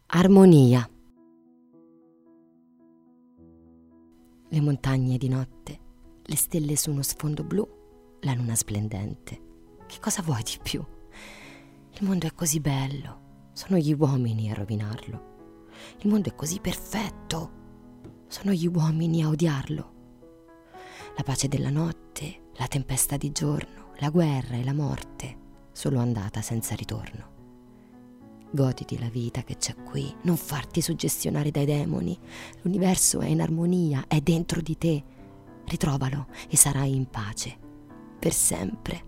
Armonia. Le montagne di notte, le stelle su uno sfondo blu, la luna splendente. Che cosa vuoi di più? Il mondo è così bello, sono gli uomini a rovinarlo. Il mondo è così perfetto, sono gli uomini a odiarlo. La pace della notte, la tempesta di giorno, la guerra e la morte, solo andata senza ritorno. Goditi la vita che c'è qui, non farti suggestionare dai demoni. L'universo è in armonia, è dentro di te. Ritrovalo e sarai in pace, per sempre.